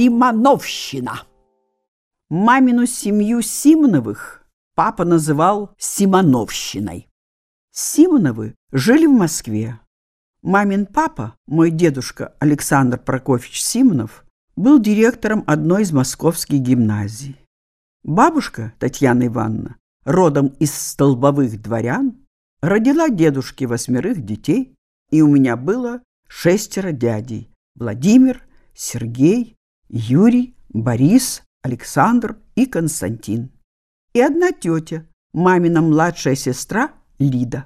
Симоновщина. Мамину семью Симоновых папа называл Симоновщиной. Симоновы жили в Москве. Мамин папа, мой дедушка Александр Прокофьевич Симонов, был директором одной из московских гимназий. Бабушка Татьяна Ивановна, родом из столбовых дворян, родила дедушке 8 детей, и у меня было 6 дядей: Владимир, Сергей, Юрий, Борис, Александр и Константин. И одна тетя, мамина младшая сестра Лида.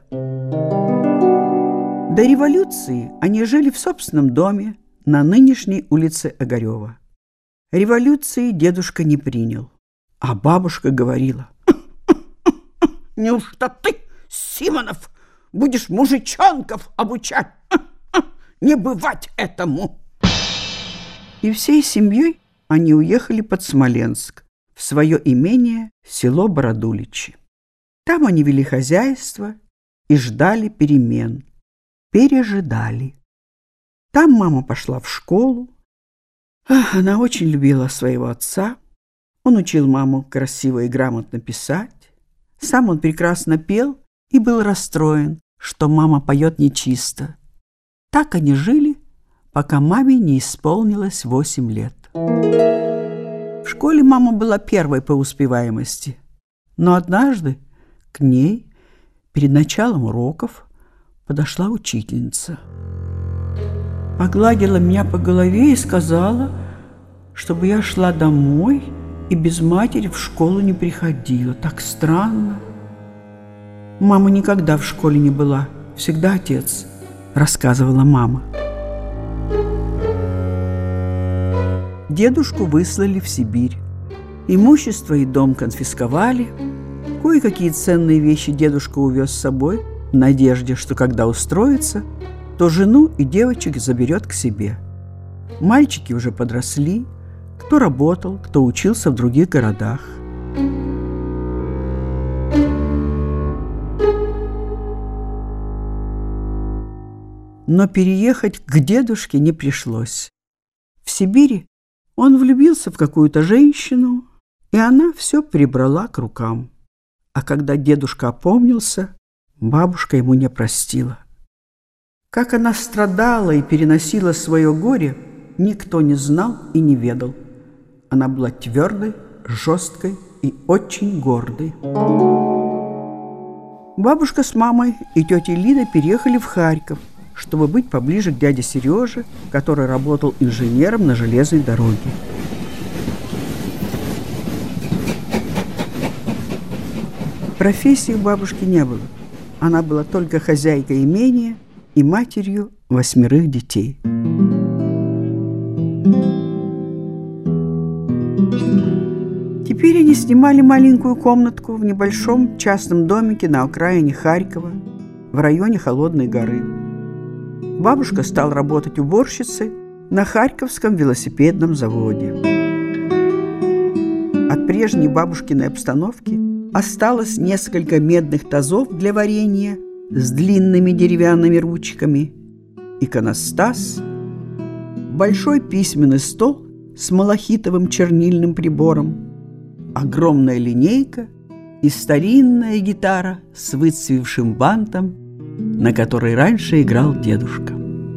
До революции они жили в собственном доме на нынешней улице Огарева. Революции дедушка не принял, а бабушка говорила: «Неужто ты, Симонов, будешь мужичонков обучать? Не бывать этому!» И всей семьей они уехали под Смоленск, в свое имение село Бородуличи. Там они вели хозяйство и ждали перемен, пережидали. Там мама пошла в школу. Она очень любила своего отца. Он учил маму красиво и грамотно писать. Сам он прекрасно пел и был расстроен, что мама поет нечисто. Так они жили, пока маме не исполнилось 8 лет. В школе мама была первой по успеваемости. Но однажды к ней перед началом уроков подошла учительница. Погладила меня по голове и сказала, чтобы я шла домой и без матери в школу не приходила. Так странно. Мама никогда в школе не была, всегда отец, рассказывала мама. Дедушку выслали в Сибирь. Имущество и дом конфисковали. Кое-какие ценные вещи дедушка увез с собой в надежде, что когда устроится, то жену и девочек заберет к себе. Мальчики уже подросли, кто работал, кто учился в других городах. Но переехать к дедушке не пришлось. В Сибири он влюбился в какую-то женщину, и она все прибрала к рукам. А когда дедушка опомнился, бабушка ему не простила. Как она страдала и переносила свое горе, никто не знал и не ведал. Она была твердой, жесткой и очень гордой. Бабушка с мамой и тетей Лидой переехали в Харьков, чтобы быть поближе к дяде Сереже, который работал инженером на железной дороге. Профессии у бабушки не было. Она была только хозяйкой имения и матерью 8 детей. Теперь они снимали маленькую комнатку в небольшом частном домике на окраине Харькова, в районе Холодной горы. Бабушка стала работать уборщицей на Харьковском велосипедном заводе. От прежней бабушкиной обстановки осталось несколько медных тазов для варенья с длинными деревянными ручками, иконостас, большой письменный стол с малахитовым чернильным прибором, огромная линейка и старинная гитара с выцвевшим бантом, на которой раньше играл дедушка.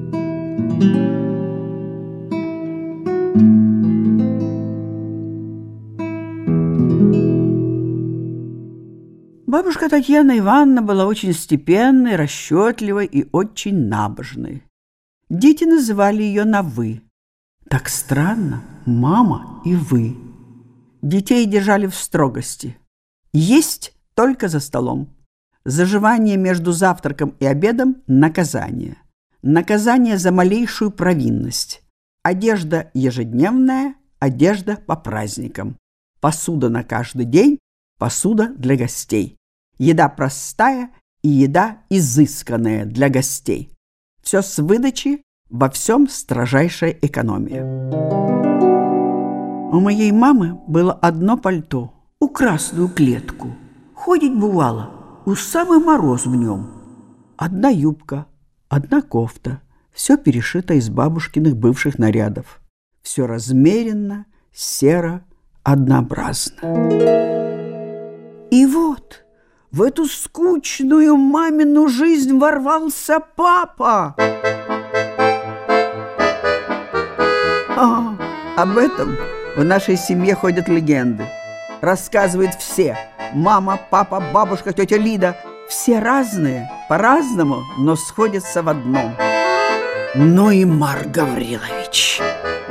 Бабушка Татьяна Ивановна была очень степенной, расчетливой и очень набожной. Дети называли ее на «вы». Так странно, мама и вы. Детей держали в строгости. Есть только за столом. Заживание между завтраком и обедом – наказание. Наказание за малейшую провинность. Одежда ежедневная, одежда по праздникам. Посуда на каждый день, посуда для гостей. Еда простая и еда изысканная для гостей. Все с выдачи, во всем строжайшая экономия. У моей мамы было одно пальто, у красную клетку. Ходить бывало, у самый мороз в нем. Одна юбка, одна кофта, все перешито из бабушкиных бывших нарядов. все размеренно, серо, однообразно. И вот в эту скучную мамину жизнь ворвался папа. Об этом в нашей семье ходят легенды. Рассказывают все. Мама, папа, бабушка, тетя Лида. Все разные, по-разному, но сходятся в одном. Ну и Марк Гаврилович.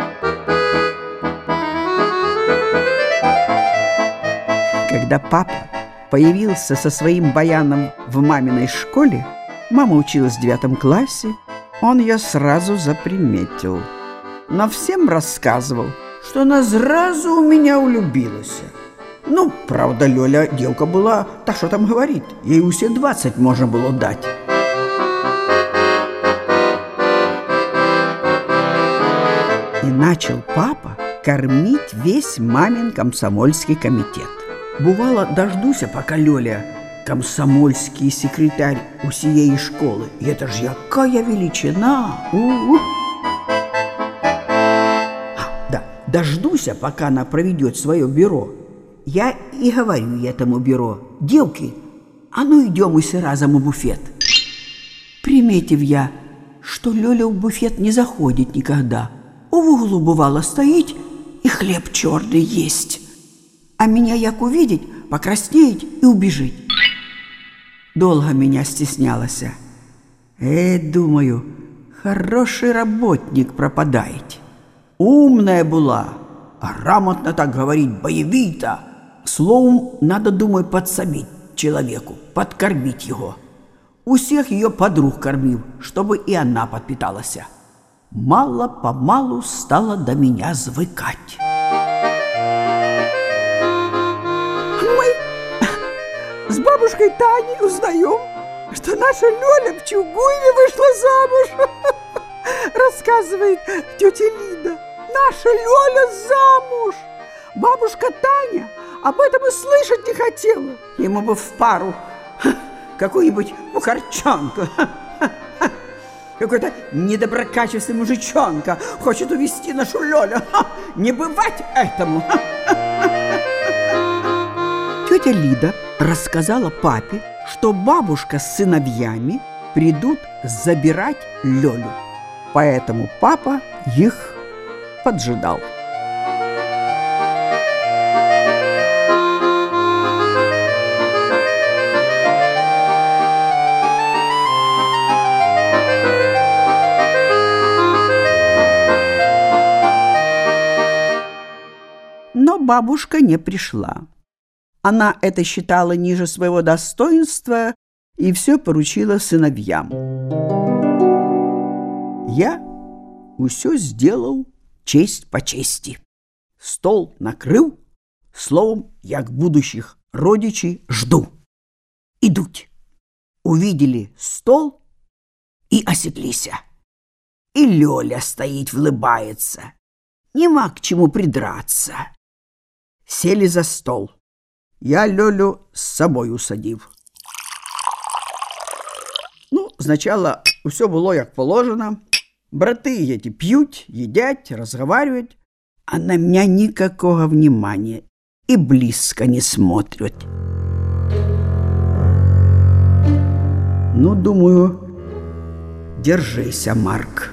Когда папа появился со своим баяном в маминой школе, мама училась в 9 классе, он ее сразу заприметил. Но всем рассказывал, что она сразу у меня влюбилась. Ну, правда, Лёля девка была, так что там говорить, ей усе 20 можно было дать. И начал папа кормить весь мамин комсомольский комитет. Бывало, дождуся, пока Лёля комсомольский секретарь у сией школы. И это ж якая величина! Да, дождуся, пока она проведет свое бюро. Я и говорю этому бюро: девки, а ну идем усе разом у буфет. Приметив я, что Лёля в буфет не заходит никогда. В углу бывало стоит и хлеб черный есть. А меня як увидеть, покраснеет и убежит. Долго меня стеснялась. Думаю, хороший работник пропадает. Умная была, а грамотно так говорить, боевито. Словом, надо, думаю, подсобить человеку, подкормить его. У всех ее подруг кормил, чтобы и она подпиталась. Мало-помалу стала до меня звыкать. Мы с бабушкой Таней узнаем, что наша Лёля в Чугуеве вышла замуж. Рассказывает тетя Лида. Наша Лёля замуж. Бабушка Таня об этом и слышать не хотела. Ему бы в пару какую-нибудь мухарчонку. Какой-то недоброкачественный мужичонка хочет увести нашу Лёлю. Не бывать этому. Тетя Лида рассказала папе, что бабушка с сыновьями придут забирать Лёлю. Поэтому папа их поджидал. Но бабушка не пришла. Она это считала ниже своего достоинства и все поручила сыновьям. Я усё сделал честь по чести. Стол накрыл, словом, як будущих родичей жду. Идут. Увидели стол и осеклися. И Лёля стоит, улыбается. Нема к чему придраться. Сели за стол. Я Лёлю с собой усадив. Ну, сначала все было як положено. Браты эти пьют, едят, разговаривают, а на меня никакого внимания и близко не смотрят. Ну, думаю, держися, Марк.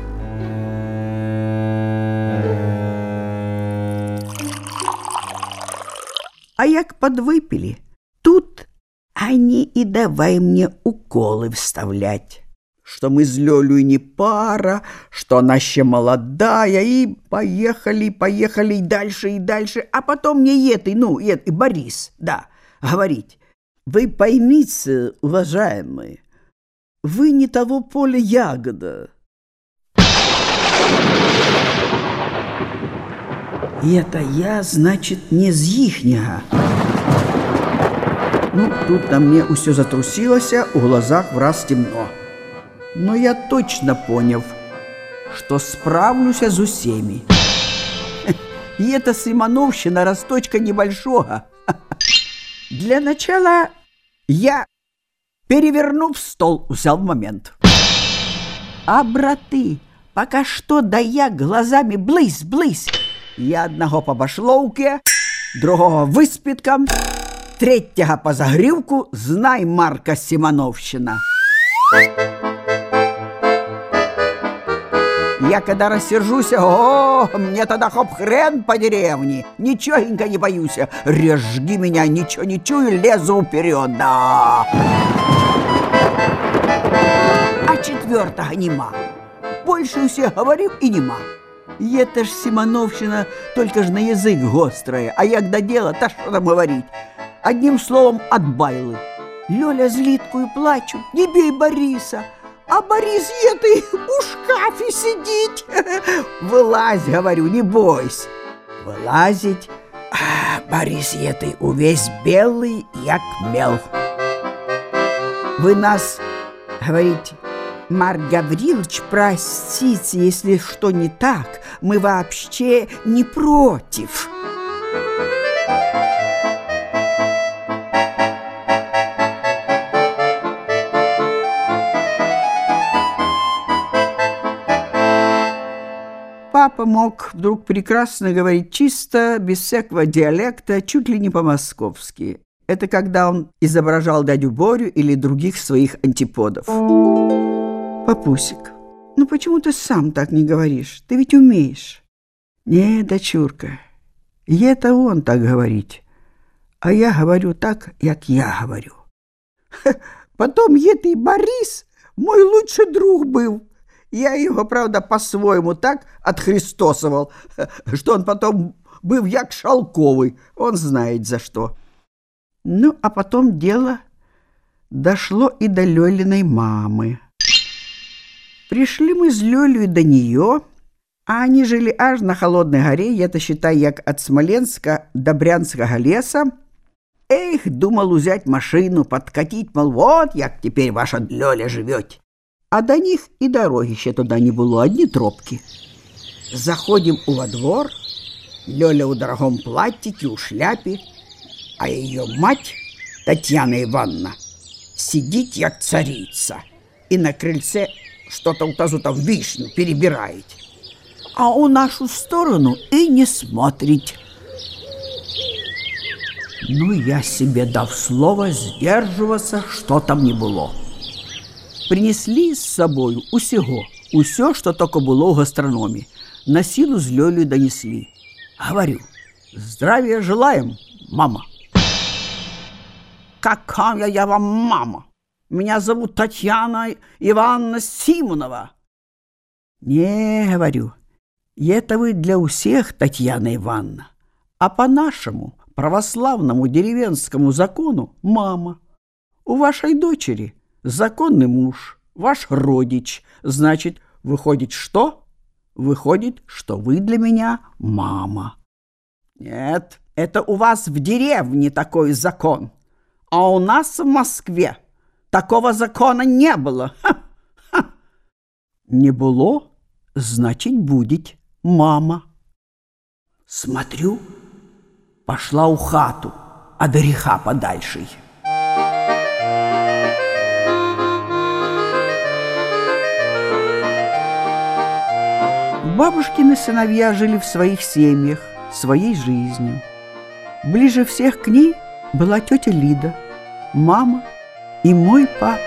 А як подвыпили, тут они и давай мне уколы вставлять, что мы с Лёлей не пара, что она еще молодая, и поехали и дальше, а потом мне и Борис, да, говорить: вы поймите, уважаемые, вы не того поля ягода. И это я, значит, не з їхняга. Ну, тут на мне усё затрусилося, у глазах враз темно. Но я точно понял, что справлюся з усеми. И эта Симоновщина росточка небольшого. Для начала я, перевернув стол, взял момент. А браты Пока что да я глазами близь. Я одного по башловке, другого выспитком, третьего по загривку, знай, Марка Симоновщина. Я когда рассержусь, мне тогда хоп хрен по деревне. Ничегонько не боюсь. Режги меня, ничего не чую, лезу вперед, да. А четвертого нема. Больше все говорю и нема. Это ж Симоновщина, только ж на язык гострая. А як до дела, то что там говорить? Одним словом, от байлы. Лёля злитку и плачут, не бей Бориса. А Борис етой у шкафе сидит. Вылазь, говорю, не бойся. Вылазить. А Борис етой увесь белый, як мел. Вы нас, говорите, Марк Гаврилович, простите, если что не так. Мы вообще не против. Папа мог вдруг прекрасно говорить чисто, без всякого диалекта, чуть ли не по-московски. Это когда он изображал дядю Борю или других своих антиподов. Папусик, ну почему ты сам так не говоришь? Ты ведь умеешь. Не, дочурка, это он так говорит, а я говорю так, как я говорю. Потом это и Борис мой лучший друг был. Я его, правда, по-своему так отхристосовал, что он потом был як шалковый, он знает за что. Ну, а потом дело дошло и до Лёлиной мамы. Пришли мы с Лёлей до нее, а они жили аж на Холодной горе, это считай, як от Смоленска до Брянского леса. Эх, думал взять машину, подкатить, мол, вот, як теперь ваша Лёля живет. А до них и дороги еще туда не было, одни тропки. Заходим во двор, Лёля в дорогом платьике, у шляпе, а ее мать, Татьяна Ивановна, сидит, як царица, и на крыльце что-то у тазу там вишню перебирает. А у нашу сторону и не смотрит. Ну, я себе дав слово сдерживаться, что там не было. Принесли с собою усё, что только было в гастрономе. На силу с Лёлей донесли. Говорю, здравия желаем, мама. Какая я вам мама? Меня зовут Татьяна Ивановна Симонова. Не, говорю, это вы для всех, Татьяна Ивановна. А по нашему православному деревенскому закону мама. У вашей дочери законный муж, ваш родич. Значит, выходит что? Выходит, что вы для меня мама. Нет, это у вас в деревне такой закон. А у нас в Москве такого закона не было. Ха-ха. Не было, значит, будет мама. Смотрю, пошла у хату, а до греха подальше. Бабушкины сыновья жили в своих семьях, своей жизнью. Ближе всех к ней была тетя Лида, мама и мой папа.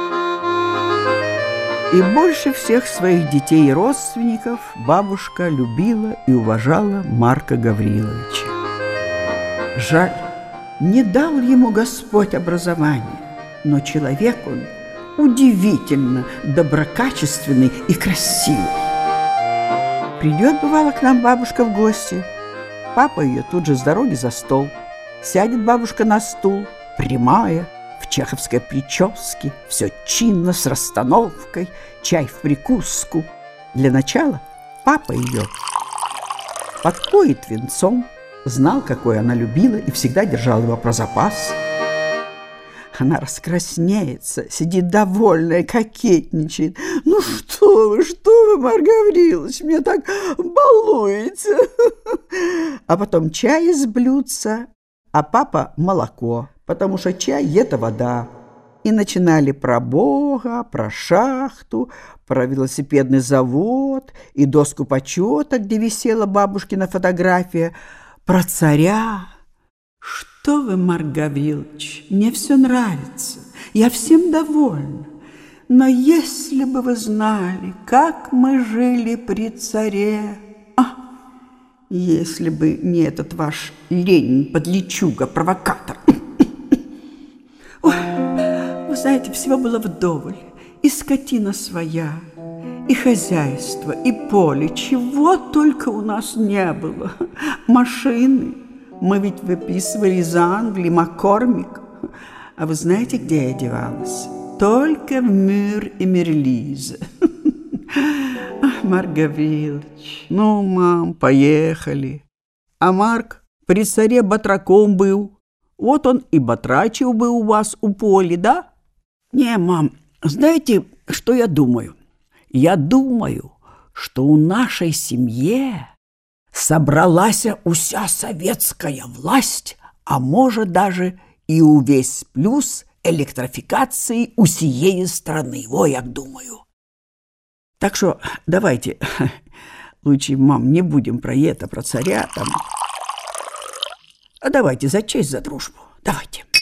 И больше всех своих детей и родственников бабушка любила и уважала Марка Гавриловича. Жаль, не дал ему Господь образования, но человек он удивительно доброкачественный и красивый. Придет, бывало, к нам бабушка в гости. Папа ее тут же с дороги за стол. Сядет бабушка на стул, прямая, в чеховской прическе, все чинно, с расстановкой, чай в прикуску. Для начала папа ее подпоит венцом, знал, какой она любила, и всегда держал его про запас. Она раскраснеется, сидит довольная, кокетничает. Ну что вы, Марк Гаврилович, меня так балуете. А потом чай из блюдца, а папа молоко, потому что чай – это вода. И начинали про Бога, про шахту, про велосипедный завод и доску почета, где висела бабушкина фотография, про царя. Что вы, Марк Гаврилович, мне все нравится, я всем довольна. Но если бы вы знали, как мы жили при царе... Если бы не этот ваш Ленин, подлечуга, провокатор. Ой, вы знаете, всего было вдоволь. И скотина своя, и хозяйство, и поле. Чего только у нас не было. Машины. Мы ведь выписывали из Англии Маккормик. А вы знаете, где я одевалась? Только в Мюр и Мерлизе. Марк Гаврилович, ну, мам, поехали. А Марк при царе батраком был. Вот он и батрачил бы у вас у поля, да? Не, мам, знаете, что я думаю? Я думаю, что у нашей семье собралась уся советская власть, а может даже и увесь плюс электрификации усієї страны. Во, як думаю. Так что давайте, лучше, мам, не будем про это, про царя там. А давайте за честь, за дружбу. Давайте.